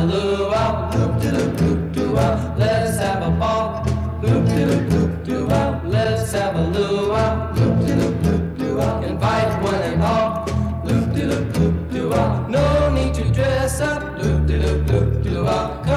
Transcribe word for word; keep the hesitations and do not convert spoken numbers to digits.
luau, loop-de-loop-loop-doo-wah. Let's have a ball, loop-de-loop-loop-doo-wah. Let's have a luau, loop-de-loop-loop-doo-wah. Invite one and all, loop-de-loop-loop-doo-wah. No need to dress up, loop-de-loop-loop-doo-wah.